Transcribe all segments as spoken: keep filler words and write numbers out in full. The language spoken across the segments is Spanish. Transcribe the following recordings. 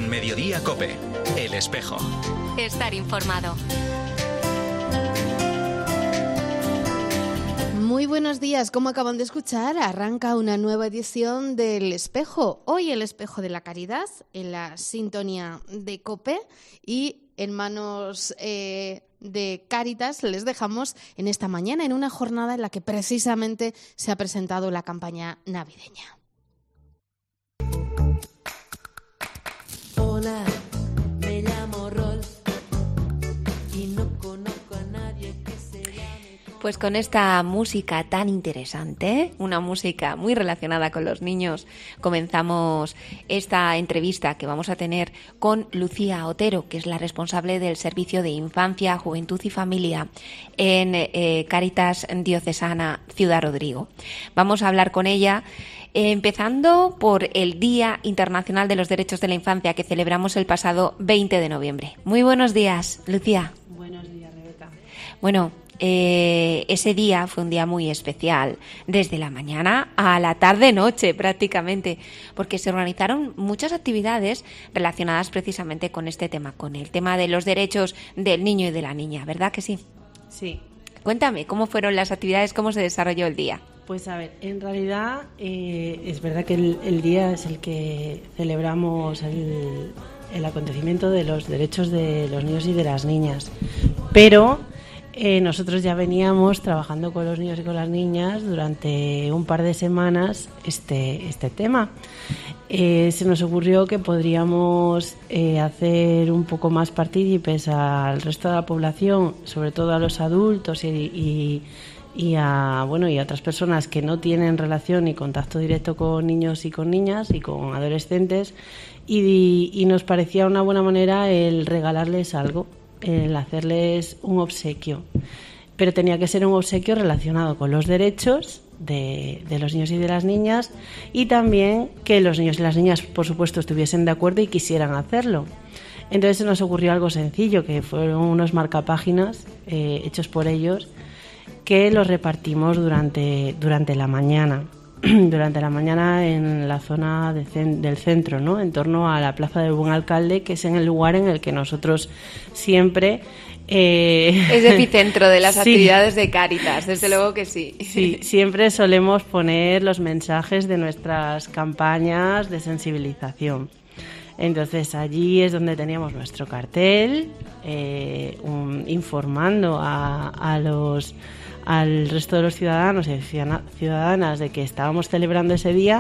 En Mediodía COPE, El Espejo. Estar informado. Muy buenos días, como acaban de escuchar, arranca una nueva edición del Espejo. Hoy el Espejo de la Caridad, en la sintonía de COPE, y en manos eh, de Cáritas les dejamos en esta mañana, en una jornada en la que precisamente se ha presentado la campaña navideña. Hola, me llamo Rolf y no conozco a nadie que se llame... Pues con esta música tan interesante, una música muy relacionada con los niños, comenzamos esta entrevista que vamos a tener con Lucía Otero, que es la responsable del Servicio de Infancia, Juventud y Familia en eh, Cáritas Diocesana Ciudad Rodrigo. Vamos a hablar con ella eh, empezando por el Día Internacional de los Derechos de la Infancia que celebramos el pasado veinte de noviembre. Muy buenos días, Lucía. Buenos días, Rebeca. Bueno, Eh, ese día fue un día muy especial, desde la mañana a la tarde-noche prácticamente, porque se organizaron muchas actividades relacionadas precisamente con este tema, con el tema de los derechos del niño y de la niña, ¿verdad que sí? Sí. Cuéntame, ¿cómo fueron las actividades, cómo se desarrolló el día? Pues a ver, en realidad eh, es verdad que el, el día es el que celebramos el, el acontecimiento de los derechos de los niños y de las niñas, pero... Eh, nosotros ya veníamos trabajando con los niños y con las niñas durante un par de semanas este, este tema. Eh, se nos ocurrió que podríamos eh, hacer un poco más partícipes al resto de la población, sobre todo a los adultos y, y, y, a, bueno, y a otras personas que no tienen relación ni contacto directo con niños y con niñas y con adolescentes, y, y nos parecía una buena manera el regalarles algo, el hacerles un obsequio, pero tenía que ser un obsequio relacionado con los derechos de, de los niños y de las niñas, y también que los niños y las niñas, por supuesto, estuviesen de acuerdo y quisieran hacerlo. Entonces se nos ocurrió algo sencillo, que fueron unos marcapáginas eh, hechos por ellos, que los repartimos durante, durante la mañana. durante la mañana en la zona de cen- del centro, ¿no? En torno a la Plaza del Buen Alcalde, que es en el lugar en el que nosotros siempre... Eh... Es epicentro de las sí. actividades de Cáritas, desde luego que sí. Sí, siempre solemos poner los mensajes de nuestras campañas de sensibilización. Entonces allí es donde teníamos nuestro cartel, eh, un, informando a, a los... al resto de los ciudadanos y ciudadanas de que estábamos celebrando ese día,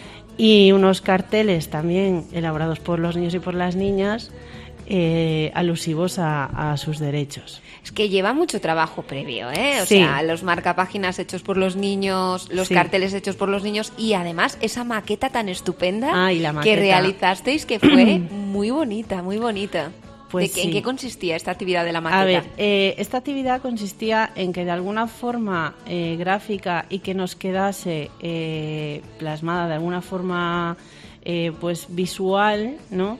y unos carteles también elaborados por los niños y por las niñas eh, alusivos a, a sus derechos. Es que lleva mucho trabajo previo, ¿eh? O sí. sea, los marcapáginas hechos por los niños, los sí. carteles hechos por los niños, y además esa maqueta tan estupenda ah, y la que maqueta. realizasteis, que fue muy bonita, muy bonita. Pues ¿De qué, sí. ¿En qué consistía esta actividad de la maqueta? A ver, eh, esta actividad consistía en que de alguna forma eh, gráfica y que nos quedase eh, plasmada de alguna forma eh, pues visual, ¿no?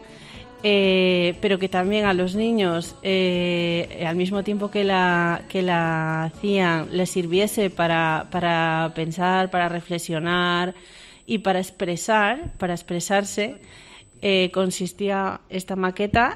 Eh, pero que también a los niños, eh, al mismo tiempo que la, que la hacían, les sirviese para, para pensar, para reflexionar y para expresar, para expresarse. Eh, consistía esta maqueta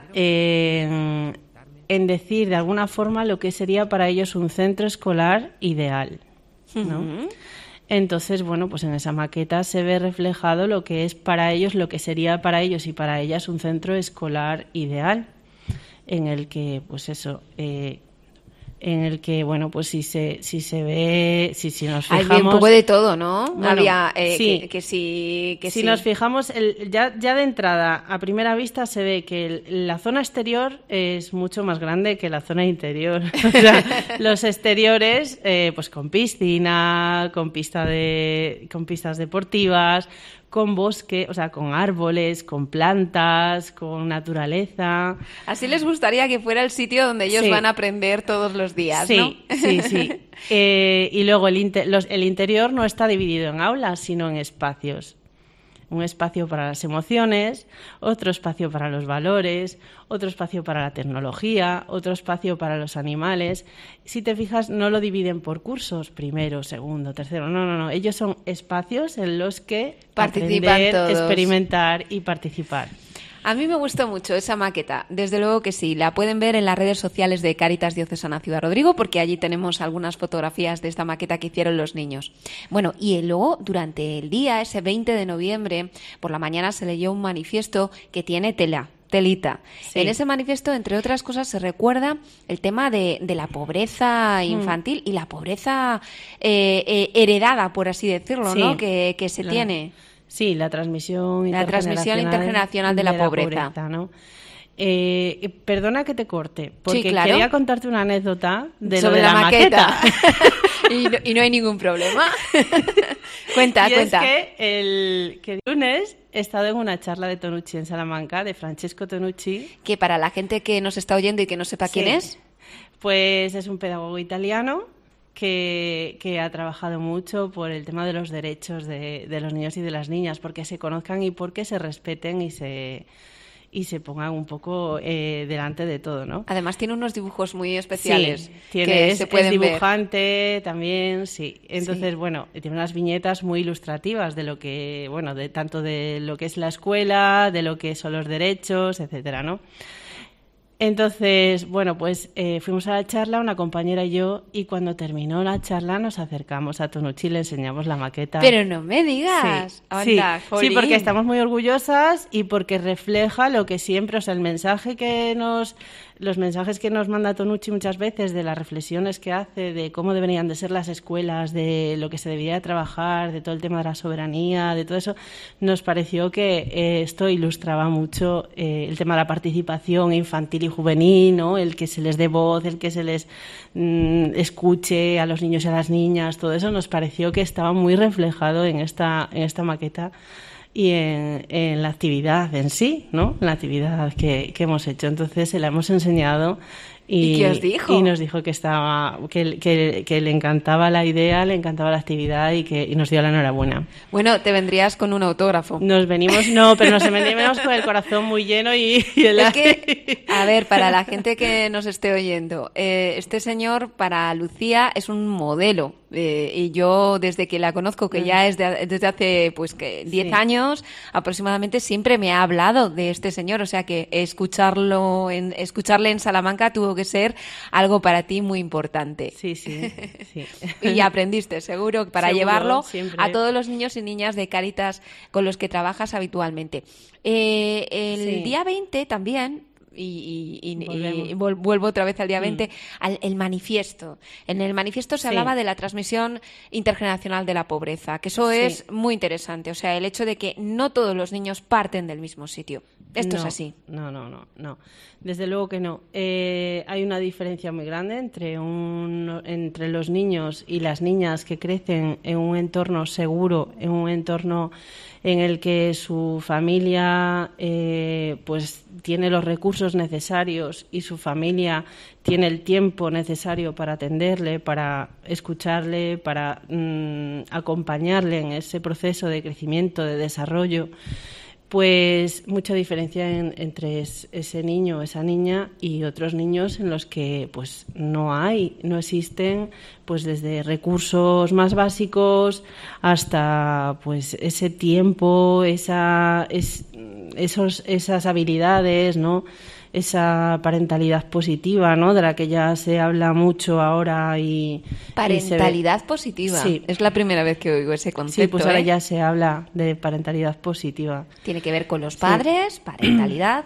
en, en decir de alguna forma lo que sería para ellos un centro escolar ideal, ¿no? Uh-huh. Entonces, bueno, pues en esa maqueta se ve reflejado lo que es para ellos, lo que sería para ellos y para ellas un centro escolar ideal, en el que, pues eso, eh, en el que, bueno, pues si se si se ve, si, si nos fijamos... Hay un poco de todo, ¿no? Bueno, Había, eh, sí. que, que sí, que si sí. nos fijamos, el, ya, ya de entrada, a primera vista, se ve que el, la zona exterior es mucho más grande que la zona interior. O sea, los exteriores, eh, pues con piscina, con, pista de, con pistas deportivas, con bosque, o sea, con árboles, con plantas, con naturaleza. Así les gustaría que fuera el sitio donde ellos sí. van a aprender todos los días, sí, ¿no? Sí, sí, eh, y luego el, inter- los, el interior no está dividido en aulas, sino en espacios. Un espacio para las emociones, otro espacio para los valores, otro espacio para la tecnología, otro espacio para los animales. Si te fijas, no lo dividen por cursos, primero, segundo, tercero. No, no, no. Ellos son espacios en los que participan aprender, todos. Experimentar y participar. A mí me gustó mucho esa maqueta, desde luego que sí. La pueden ver en las redes sociales de Cáritas Diocesana Ciudad Rodrigo, porque allí tenemos algunas fotografías de esta maqueta que hicieron los niños. Bueno, y luego durante el día, ese veinte de noviembre, por la mañana se leyó un manifiesto que tiene tela. Telita. Sí. En ese manifiesto, entre otras cosas, se recuerda el tema de, de la pobreza infantil mm. y la pobreza eh, eh, heredada, por así decirlo, sí. ¿no? Que, que se la, tiene. Sí, la transmisión la transmisión intergeneracional de, de la, la pobreza. pobreza, ¿no? Eh, perdona que te corte, porque sí, claro. quería contarte una anécdota de sobre lo de la, la maqueta. maqueta. y, no, y no hay ningún problema. cuenta, y cuenta. Es que el, que el lunes he estado en una charla de Tonucci en Salamanca, de Francesco Tonucci. Que para la gente que nos está oyendo y que no sepa sí. quién es. Pues es un pedagogo italiano que, que ha trabajado mucho por el tema de los derechos de, de los niños y de las niñas, porque se conozcan y porque se respeten y se... y se pongan un poco eh, delante de todo, ¿no? Además tiene unos dibujos muy especiales. Sí, tiene, que es, se pueden es dibujante ver. También, sí. Entonces, sí. bueno, tiene unas viñetas muy ilustrativas de lo que, bueno, de tanto de lo que es la escuela, de lo que son los derechos, etcétera, ¿no? Entonces, bueno, pues eh, fuimos a la charla, una compañera y yo, y cuando terminó la charla nos acercamos a Tonucci y le enseñamos la maqueta. Pero no me digas. Sí, Anda, sí, sí, porque estamos muy orgullosas y porque refleja lo que siempre, o sea, el mensaje que nos... los mensajes que nos manda Tonucci muchas veces, de las reflexiones que hace, de cómo deberían de ser las escuelas, de lo que se debería trabajar, de todo el tema de la soberanía, de todo eso, nos pareció que eh, esto ilustraba mucho eh, el tema de la participación infantil y juvenil, ¿no? El que se les dé voz, el que se les mm, escuche a los niños y a las niñas, todo eso nos pareció que estaba muy reflejado en esta, en esta maqueta y en, en la actividad en sí, ¿no? En la actividad que, que hemos hecho. Entonces se la hemos enseñado y, ¿Y qué os dijo? Y nos dijo que estaba que, que, que le encantaba la idea, le encantaba la actividad y que y nos dio la enhorabuena. Bueno, te vendrías con un autógrafo. Nos venimos, no, pero nos venimos con el corazón muy lleno y, y el es que, a ver, para la gente que nos esté oyendo, eh, este señor para Lucía es un modelo. Eh, y yo desde que la conozco, que ya es de, desde hace pues que diez sí. años aproximadamente, siempre me ha hablado de este señor, o sea que escucharlo en, escucharle en Salamanca tuvo que ser algo para ti muy importante. Sí, sí, sí. Y aprendiste seguro para seguro, llevarlo siempre. A todos los niños y niñas de Cáritas con los que trabajas habitualmente. Eh, el sí. día veinte también Y, y, y, y vuelvo otra vez al día veinte, mm. al el manifiesto. En el manifiesto se sí. hablaba de la transmisión intergeneracional de la pobreza, que eso sí. es muy interesante. O sea, el hecho de que no todos los niños parten del mismo sitio. Esto no, es así. No, no, no, no. Desde luego que no. Eh, hay una diferencia muy grande entre, un, entre los niños y las niñas que crecen en un entorno seguro, en un entorno en el que su familia eh, pues tiene los recursos necesarios y su familia tiene el tiempo necesario para atenderle, para escucharle, para mmm, acompañarle en ese proceso de crecimiento, de desarrollo. Pues mucha diferencia en, entre es, ese niño o esa niña y otros niños en los que pues no hay, no existen, pues desde recursos más básicos hasta pues ese tiempo, esa, es, esos, esas habilidades, ¿no? Esa parentalidad positiva, ¿no? De la que ya se habla mucho ahora y parentalidad y se... positiva. Sí. Es la primera vez que oigo ese concepto. Sí, pues ahora ¿eh? ya se habla de parentalidad positiva. Tiene que ver con los padres, sí. parentalidad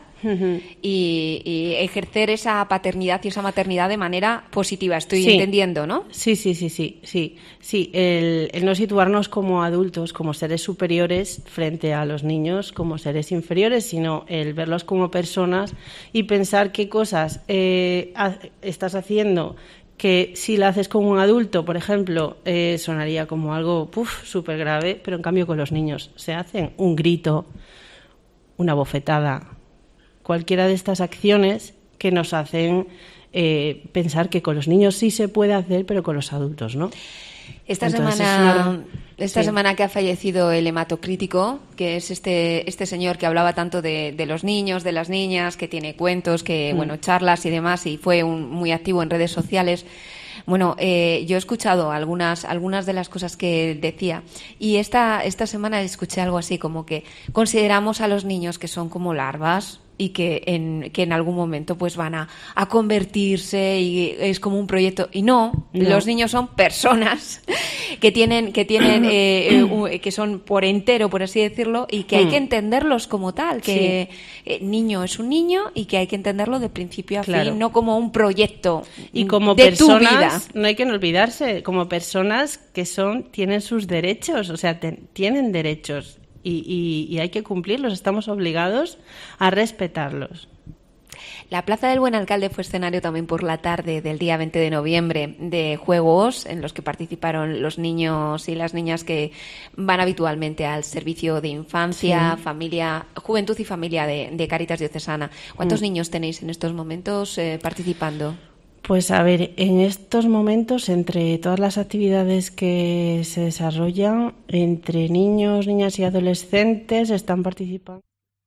y, y ejercer esa paternidad y esa maternidad de manera positiva. Estoy sí. entendiendo, ¿no? Sí, sí, sí, sí, sí. Sí, el, el no situarnos como adultos, como seres superiores frente a los niños como seres inferiores, sino el verlos como personas y pensar qué cosas eh, ha, estás haciendo que si la haces con un adulto, por ejemplo, eh, sonaría como algo súper grave, pero en cambio con los niños se hacen un grito, una bofetada, cualquiera de estas acciones que nos hacen eh, pensar que con los niños sí se puede hacer, pero con los adultos no. Esta Entonces, semana, una... esta sí. semana que ha fallecido el hematocrítico, que es este este señor que hablaba tanto de, de los niños, de las niñas, que tiene cuentos, que mm. bueno, charlas y demás, y fue un, muy activo en redes sociales. Bueno, eh, yo he escuchado algunas, algunas de las cosas que decía y esta, esta semana escuché algo así como que consideramos a los niños que son como larvas y que en, que en algún momento pues van a, a convertirse y es como un proyecto. Y no, no. Los niños son personas que tienen, que tienen eh, eh, que son por entero, por así decirlo, y que hay que entenderlos como tal, que sí. eh, niño es un niño y que hay que entenderlo de principio a claro. fin, no como un proyecto y como de personas, tu vida. No hay que olvidarse, como personas que son, tienen sus derechos, o sea, te, tienen derechos. Y, y, y hay que cumplirlos, estamos obligados a respetarlos. La Plaza del Buen Alcalde fue escenario también por la tarde del día veinte de noviembre de juegos en los que participaron los niños y las niñas que van habitualmente al servicio de infancia, sí. familia, juventud y familia de, de Cáritas Diocesana. ¿Cuántos mm. niños tenéis en estos momentos eh, participando? Pues a ver, en estos momentos, entre todas las actividades que se desarrollan, entre niños, niñas y adolescentes están participando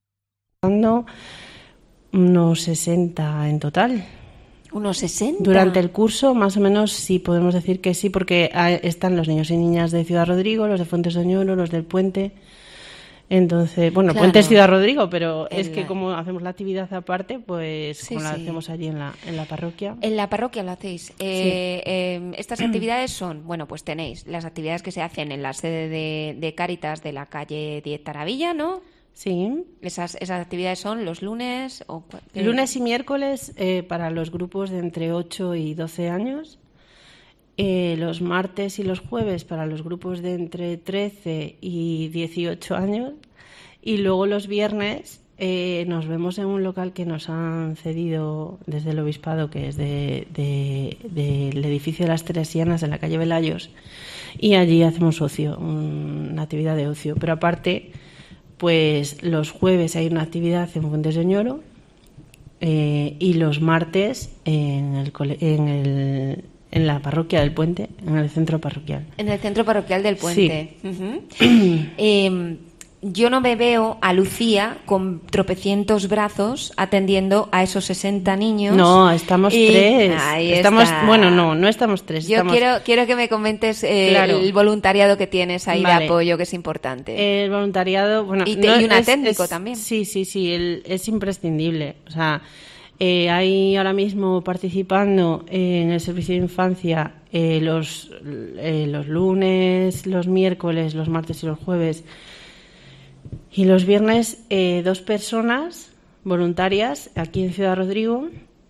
unos sesenta en total. ¿Unos sesenta? Durante el curso, más o menos, sí, podemos decir que sí, porque están los niños y niñas de Ciudad Rodrigo, los de Fuentes de Oñoro, los del Puente. Entonces, bueno, claro. Puente es Ciudad Rodrigo, pero en es que la... como hacemos la actividad aparte, pues sí, como la sí. hacemos allí en la, en la parroquia. En la parroquia lo hacéis. Eh, sí. eh, estas actividades son, bueno, pues tenéis las actividades que se hacen en la sede de, de Cáritas de la calle diez Taravilla, ¿no? Sí. Esas, esas actividades son los lunes o eh... lunes y miércoles eh, para los grupos de entre ocho y doce años. Eh, los martes y los jueves para los grupos de entre trece y dieciocho años y luego los viernes eh, nos vemos en un local que nos han cedido desde el Obispado, que es de, de, de, del edificio de las Teresianas en la calle Velayos, y allí hacemos ocio, un, una actividad de ocio, pero aparte pues los jueves hay una actividad en Fuentes de Oñoro eh, y los martes en el, en el en la parroquia del Puente, en el centro parroquial. En el centro parroquial del Puente. Sí. Uh-huh. eh, yo no me veo a Lucía con tropecientos brazos atendiendo a esos sesenta niños. No, estamos y... tres. Ahí estamos, está. Bueno, no, no estamos tres. Yo estamos... quiero quiero que me comentes eh, claro. el voluntariado que tienes ahí vale. de apoyo, que es importante. El voluntariado, bueno... Y, te, no, y una es, técnico es, también. Sí, sí, sí, el, es imprescindible. O sea... Eh, hay ahora mismo participando en el servicio de infancia eh, los, eh, los lunes, los miércoles, los martes y los jueves y los viernes eh, dos personas voluntarias aquí en Ciudad Rodrigo.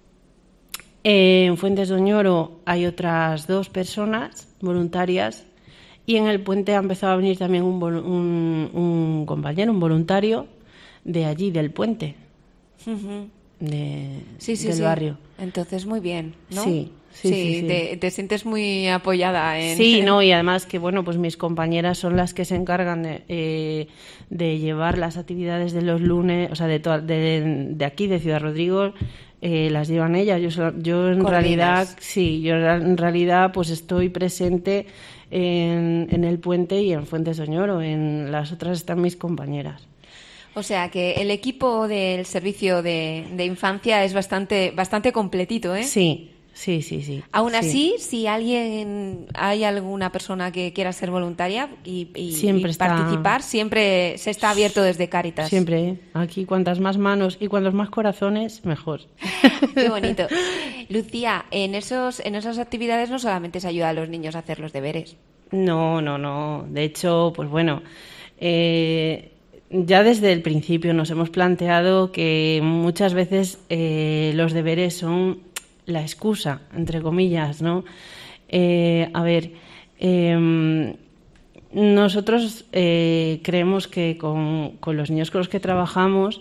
Eh, en Fuentes de Oñoro hay otras dos personas voluntarias y en el Puente ha empezado a venir también un, un, un compañero, un voluntario de allí, del Puente. Uh-huh. De, sí, sí, del sí. barrio. Entonces, muy bien, ¿no? Sí, sí, sí, sí, sí. Te, te sientes muy apoyada en... Sí, no, y además que, bueno, pues mis compañeras son las que se encargan de, eh, de llevar las actividades de los lunes, o sea, de, to- de, de aquí, de Ciudad Rodrigo, eh, las llevan ellas. Yo, yo en Coordinas. realidad, sí, yo en realidad pues estoy presente en, en el Puente y en Fuentes de Oñoro. En las otras están mis compañeras. O sea que el equipo del servicio de, de infancia es bastante bastante completito, ¿eh? Sí, sí, sí, sí. Aún sí. así, si alguien hay alguna persona que quiera ser voluntaria y, y, siempre y está... participar, siempre se está abierto desde Cáritas. Siempre, ¿eh? Aquí cuantas más manos y cuantos más corazones, mejor. Qué bonito. Lucía, en esos en esas actividades no solamente se ayuda a los niños a hacer los deberes. No, no, no. De hecho, pues bueno, eh, ya desde el principio nos hemos planteado que muchas veces eh, los deberes son la excusa, entre comillas, ¿no? Eh, a ver, eh, nosotros eh, creemos que con, con los niños con los que trabajamos,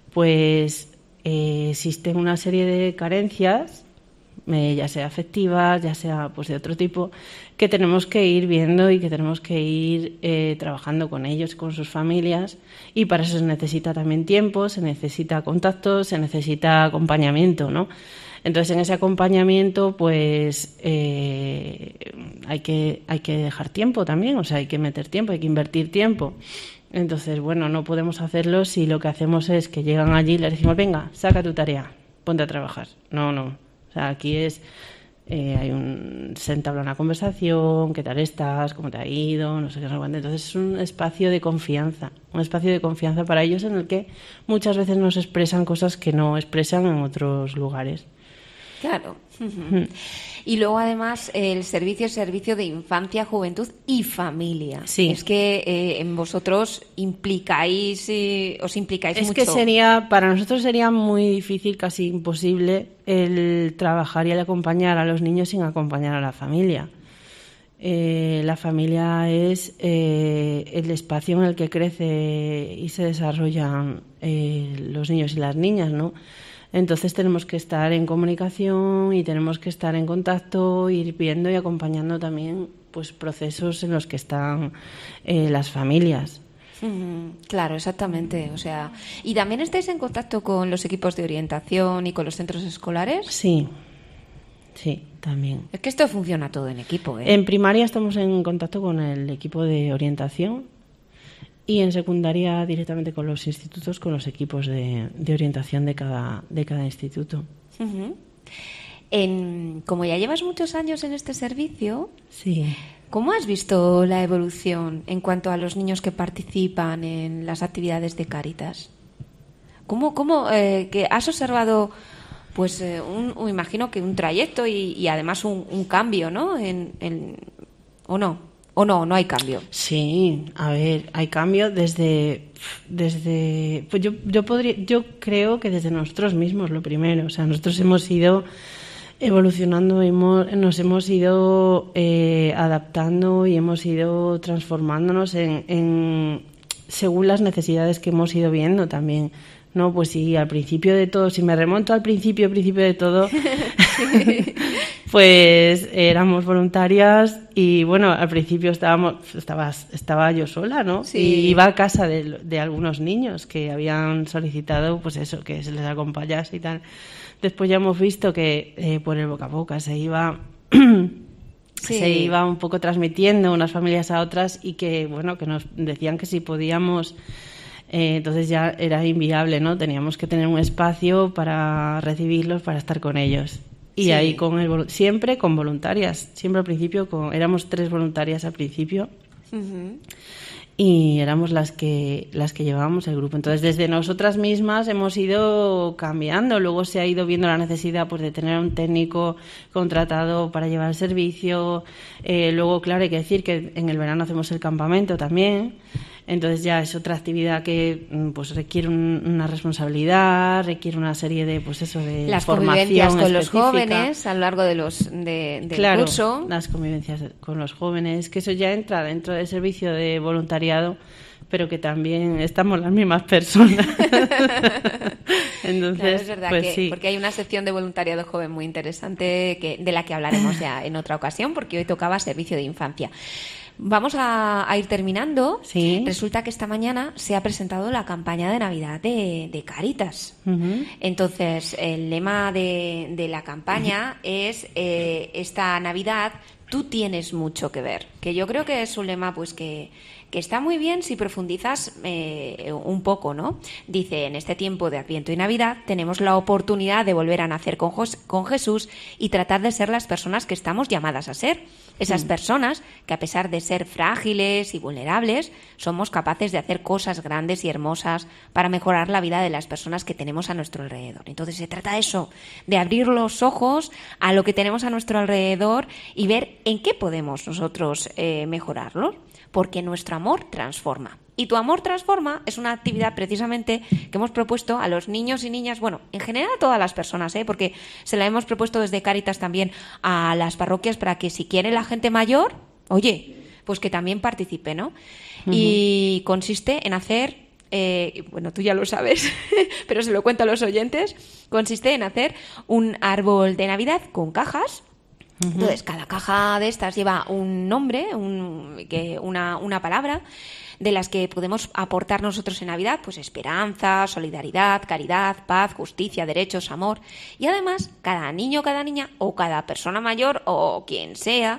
pues eh, existen una serie de carencias, eh, ya sea afectivas, ya sea pues de otro tipo, que tenemos que ir viendo y que tenemos que ir eh, trabajando con ellos, con sus familias, y para eso se necesita también tiempo, se necesita contacto, se necesita acompañamiento, ¿no? Entonces, en ese acompañamiento, pues eh, hay que hay que dejar tiempo también, o sea, hay que meter tiempo, hay que invertir tiempo. Entonces, bueno, no podemos hacerlo si lo que hacemos es que llegan allí y les decimos, venga, saca tu tarea, ponte a trabajar. No, no. O sea, aquí es Eh, hay un, se entabla una conversación, qué tal estás, cómo te ha ido, no sé qué, no sé cuánto. Entonces es un espacio de confianza, un espacio de confianza para ellos en el que muchas veces nos expresan cosas que no expresan en otros lugares. Claro. Uh-huh. Y luego además el servicio es servicio de infancia, juventud y familia. Sí. Es que eh, en vosotros implicáis, eh, os implicáis es mucho. Es que sería, para nosotros sería muy difícil, casi imposible, el trabajar y el acompañar a los niños sin acompañar a la familia. Eh, la familia es eh, el espacio en el que crece y se desarrollan eh, los niños y las niñas, ¿no? Entonces tenemos que estar en comunicación y tenemos que estar en contacto, ir viendo y acompañando también pues procesos en los que están eh, las familias. Mm, claro, exactamente. O sea, ¿y también estáis en contacto con los equipos de orientación y con los centros escolares? Sí, sí, también. Es que esto funciona todo en equipo, ¿eh? En primaria estamos en contacto con el equipo de orientación. Y en secundaria directamente con los institutos, con los equipos de, de orientación de cada, de cada instituto. Uh-huh. En, como ya llevas muchos años en este servicio, sí. ¿Cómo has visto la evolución en cuanto a los niños que participan en las actividades de Cáritas? ¿Cómo, cómo eh, que has observado, pues, eh, un, un, imagino que un trayecto y, y además un, un cambio, ¿no? En, en, ¿O no? ¿O no? ¿No hay cambio? Sí, a ver, hay cambio desde... desde pues yo, yo, podría, yo creo que desde nosotros mismos, lo primero. O sea, nosotros hemos ido evolucionando, hemos, nos hemos ido eh, adaptando y hemos ido transformándonos en, en según las necesidades que hemos ido viendo también. No, pues sí, al principio de todo, si me remonto al principio, principio de todo, pues éramos voluntarias y bueno, al principio estábamos, estaba, estaba yo sola, ¿no? Sí. Y iba a casa de, de algunos niños que habían solicitado, pues eso, que se les acompañase y tal. Después ya hemos visto que eh, por el boca a boca se iba... Sí. Se iba un poco transmitiendo unas familias a otras y que, bueno, que nos decían que si podíamos... Eh, entonces ya era inviable, ¿no? Teníamos que tener un espacio para recibirlos, para estar con ellos. Y sí. ahí con el, siempre con voluntarias. Siempre al principio con, éramos tres voluntarias al principio. Uh-huh. Y éramos las que las que llevábamos el grupo. Entonces desde nosotras mismas hemos ido cambiando. Luego se ha ido viendo la necesidad, pues, de tener un técnico contratado para llevar el servicio. Eh, luego, claro, hay que decir que en el verano hacemos el campamento también. Entonces ya es otra actividad que pues requiere un, una responsabilidad, requiere una serie de pues eso de las formación convivencias con específica. Los jóvenes a lo largo de los de, del claro, curso. Las convivencias con los jóvenes, que eso ya entra dentro del servicio de voluntariado, pero que también estamos las mismas personas. Entonces, claro, es verdad pues que, sí. porque hay una sección de voluntariado joven muy interesante que, de la que hablaremos ya en otra ocasión, porque hoy tocaba servicio de infancia. Vamos a, a ir terminando. Sí. Resulta que esta mañana se ha presentado la campaña de Navidad de, de Cáritas. Uh-huh. Entonces, el lema de, de la campaña es eh, esta Navidad, tú tienes mucho que ver. Que yo creo que es un lema pues que, que está muy bien si profundizas eh, un poco, ¿no? Dice, en este tiempo de Adviento y Navidad tenemos la oportunidad de volver a nacer con, Jos- con Jesús y tratar de ser las personas que estamos llamadas a ser. Esas personas que, a pesar de ser frágiles y vulnerables, somos capaces de hacer cosas grandes y hermosas para mejorar la vida de las personas que tenemos a nuestro alrededor. Entonces se trata de eso, de abrir los ojos a lo que tenemos a nuestro alrededor y ver en qué podemos nosotros eh, mejorarlo, porque nuestro amor transforma. Y Tu Amor Transforma es una actividad precisamente que hemos propuesto a los niños y niñas, bueno, en general a todas las personas, ¿eh? Porque se la hemos propuesto desde Cáritas también a las parroquias para que si quiere la gente mayor, oye, pues que también participe, ¿no? Uh-huh. Y consiste en hacer, eh, bueno, tú ya lo sabes, pero se lo cuento a los oyentes, consiste en hacer un árbol de Navidad con cajas. Uh-huh. Entonces, cada caja de estas lleva un nombre, un, que, una, una palabra, de las que podemos aportar nosotros en Navidad, pues esperanza, solidaridad, caridad, paz, justicia, derechos, amor. Y además, cada niño, cada niña o cada persona mayor o quien sea,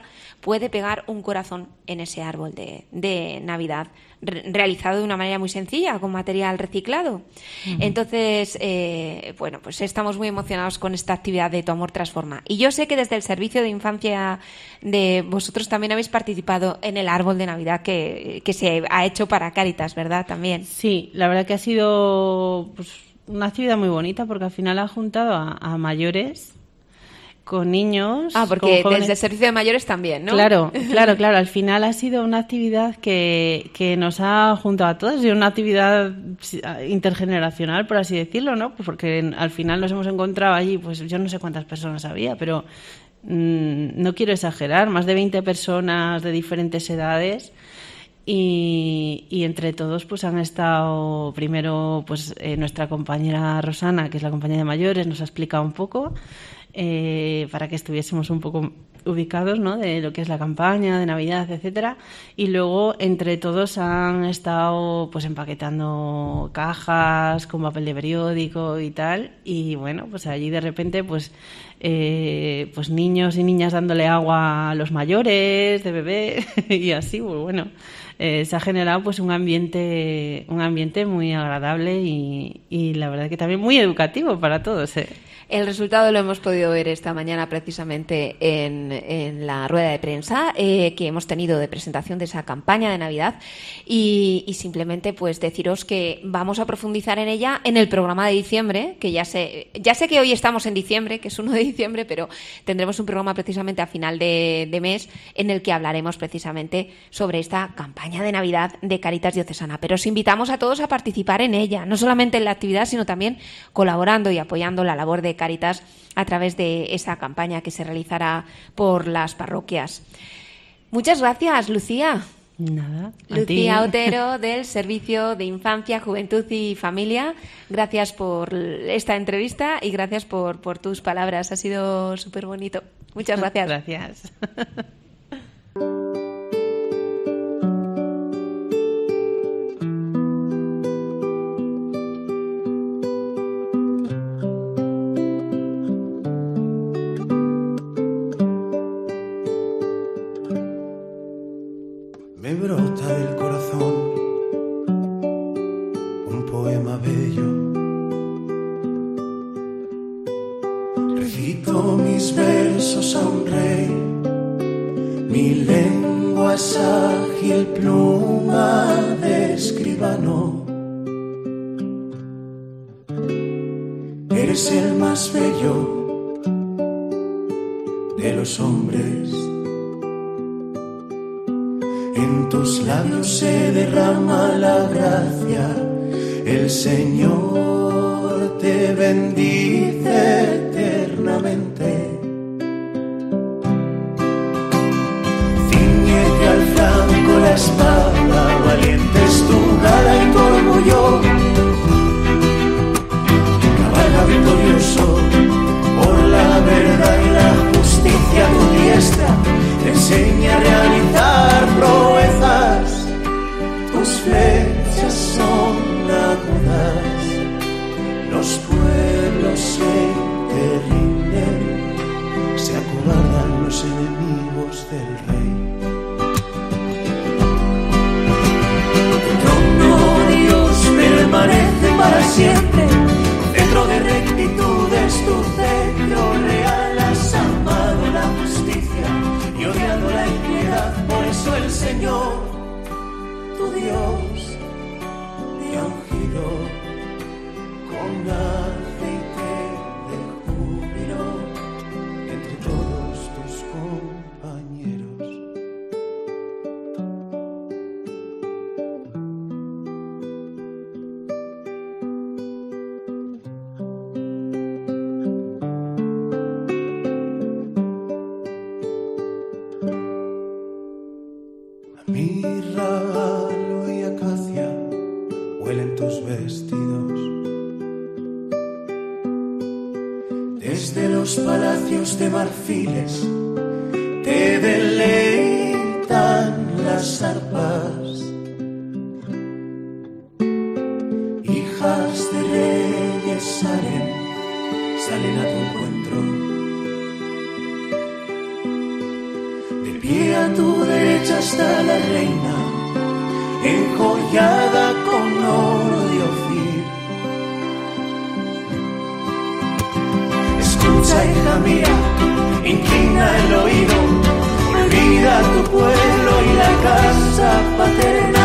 puede pegar un corazón en ese árbol de, de Navidad, re- realizado de una manera muy sencilla, con material reciclado. Uh-huh. Entonces, eh, bueno, pues estamos muy emocionados con esta actividad de Tu Amor Transforma. Y yo sé que desde el Servicio de Infancia de vosotros también habéis participado en el árbol de Navidad que, que se ha hecho para Cáritas, ¿verdad? También. Sí, la verdad que ha sido pues, una actividad muy bonita porque al final ha juntado a, a mayores con niños. Ah, porque con desde el Servicio de Mayores también, ¿no? Claro, claro, claro. Al final ha sido una actividad que, que nos ha juntado a todos y una actividad intergeneracional, por así decirlo, ¿no? Pues porque al final nos hemos encontrado allí, pues yo no sé cuántas personas había, pero mmm, no quiero exagerar, más de veinte personas de diferentes edades. Y, y entre todos pues han estado primero pues eh, nuestra compañera Rosana, que es la compañera de mayores, nos ha explicado un poco eh, para que estuviésemos un poco ubicados, ¿no?, de lo que es la campaña de Navidad, etcétera, y luego entre todos han estado pues empaquetando cajas con papel de periódico y tal, y bueno, pues allí de repente pues eh, pues niños y niñas dándole agua a los mayores de bebé y así, pues bueno, eh, se ha generado pues un ambiente un ambiente muy agradable y, y la verdad que también muy educativo para todos, ¿eh? El resultado lo hemos podido ver esta mañana precisamente en, en la rueda de prensa eh, que hemos tenido de presentación de esa campaña de Navidad y, y simplemente pues deciros que vamos a profundizar en ella en el programa de diciembre, que ya sé, ya sé que hoy estamos en diciembre, que es uno de diciembre, pero tendremos un programa precisamente a final de, de mes en el que hablaremos precisamente sobre esta campaña de Navidad de Cáritas Diocesana. Pero os invitamos a todos a participar en ella, no solamente en la actividad, sino también colaborando y apoyando la labor de Cáritas a través de esa campaña que se realizará por las parroquias. Muchas gracias, Lucía. Nada. Lucía Otero, del Servicio de Infancia, Juventud y Familia. Gracias por esta entrevista y gracias por, por tus palabras. Ha sido súper bonito. Muchas gracias. Gracias. Me brota del corazón un poema bello. Recito mis versos a un rey, mi lengua es ágil pluma de escribano. Eres el más bello de los hombres. En tus labios se derrama la gracia, el Señor te bendice eternamente. Cíñete al flanco la espada, valiente es tu gala y tu orgullo. Cabalga victorioso por la verdad y la justicia, tu diestra te enseña a realizar proezas, tus flechas son agudas, los pueblos se te rinden, se acobardan los enemigos del rey. Tu trono, Dios, permanece para siempre, cetro de rectitud es tu cetro real, has amado la justicia y odiado la impiedad, por eso el Señor, tu Dios, te ha ungido con aceite de júbilo entre todos tus compañeros. Mirra, aloe y acacia huelen tus vestidos. Desde los palacios de marfiles te deleitan las arpas. Hijas de reyes salen, salen a tu encuentro. De pie y a tu derecha está la reina, enjollada con oro de Ofir. Escucha, hija mía, inclina el oído, olvida tu pueblo y la casa paterna.